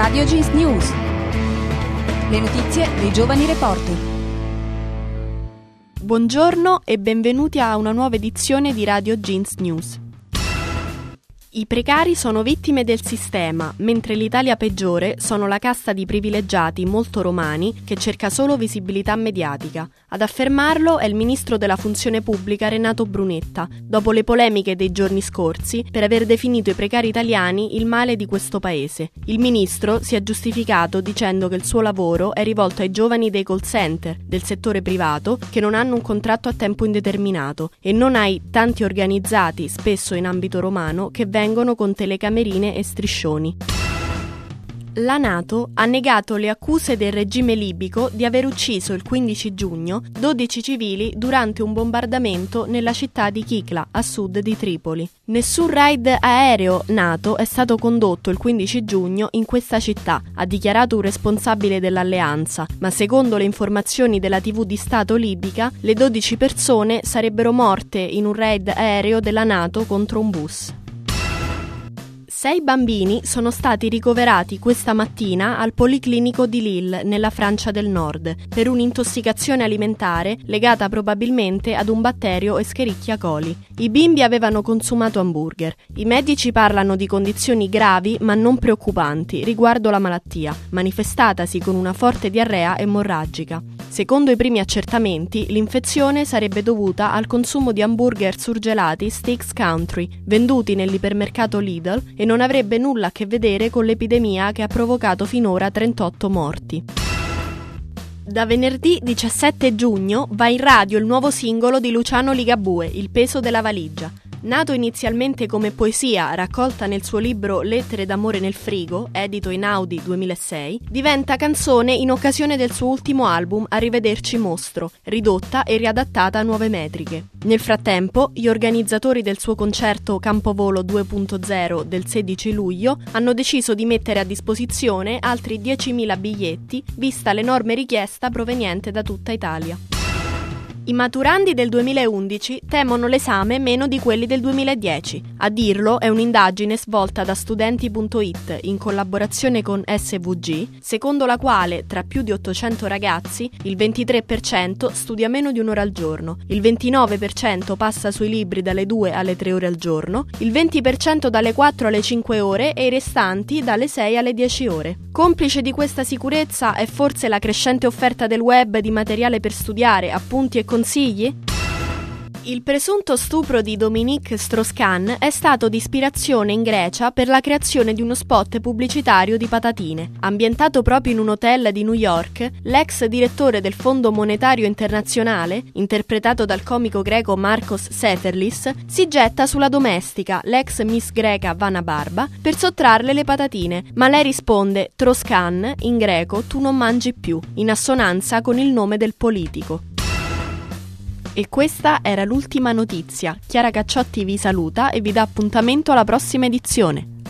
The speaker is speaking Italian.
Radio Jeans News. Le notizie dei giovani reporter. Buongiorno e benvenuti a una nuova edizione di Radio Jeans News. I precari sono vittime del sistema, mentre l'Italia peggiore sono la casta di privilegiati molto romani che cerca solo visibilità mediatica. Ad affermarlo è il ministro della funzione pubblica Renato Brunetta, dopo le polemiche dei giorni scorsi per aver definito i precari italiani il male di questo paese. Il ministro si è giustificato dicendo che il suo lavoro è rivolto ai giovani dei call center, del settore privato, che non hanno un contratto a tempo indeterminato, e non ai tanti organizzati, spesso in ambito romano, che vengono con telecamerine e striscioni. La NATO ha negato le accuse del regime libico di aver ucciso il 15 giugno 12 civili durante un bombardamento nella città di Chicla, a sud di Tripoli. Nessun raid aereo NATO è stato condotto il 15 giugno in questa città, ha dichiarato un responsabile dell'alleanza, ma secondo le informazioni della TV di Stato libica, le 12 persone sarebbero morte in un raid aereo della NATO contro un bus. 6 bambini sono stati ricoverati questa mattina al Policlinico di Lille, nella Francia del Nord, per un'intossicazione alimentare legata probabilmente ad un batterio Escherichia coli. I bimbi avevano consumato hamburger. I medici parlano di condizioni gravi ma non preoccupanti riguardo la malattia, manifestatasi con una forte diarrea emorragica. Secondo i primi accertamenti, l'infezione sarebbe dovuta al consumo di hamburger surgelati Steaks Country, venduti nell'ipermercato Lidl, e non avrebbe nulla a che vedere con l'epidemia che ha provocato finora 38 morti. Da venerdì 17 giugno va in radio il nuovo singolo di Luciano Ligabue, Il peso della valigia. Nato inizialmente come poesia raccolta nel suo libro Lettere d'amore nel frigo, edito in Audi 2006, diventa canzone in occasione del suo ultimo album Arrivederci mostro, ridotta e riadattata a nuove metriche. Nel frattempo, gli organizzatori del suo concerto Campovolo 2.0 del 16 luglio hanno deciso di mettere a disposizione altri 10.000 biglietti, vista l'enorme richiesta proveniente da tutta Italia. I maturandi del 2011 temono l'esame meno di quelli del 2010. A dirlo è un'indagine svolta da Studenti.it in collaborazione con SVG, secondo la quale tra più di 800 ragazzi il 23% studia meno di un'ora al giorno, il 29% passa sui libri dalle 2 alle 3 ore al giorno, il 20% dalle 4 alle 5 ore e i restanti dalle 6 alle 10 ore. Complice di questa sicurezza è forse la crescente offerta del web di materiale per studiare, appunti e consigli? Il presunto stupro di Dominique Strauss-Kahn è stato di ispirazione in Grecia per la creazione di uno spot pubblicitario di patatine. Ambientato proprio in un hotel di New York, l'ex direttore del Fondo Monetario Internazionale, interpretato dal comico greco Marcos Seferlis, si getta sulla domestica, l'ex Miss Greca Vana Barba, per sottrarle le patatine, ma lei risponde Strauss-Kahn, in greco tu non mangi più, in assonanza con il nome del politico. E questa era l'ultima notizia. Chiara Cacciotti vi saluta e vi dà appuntamento alla prossima edizione.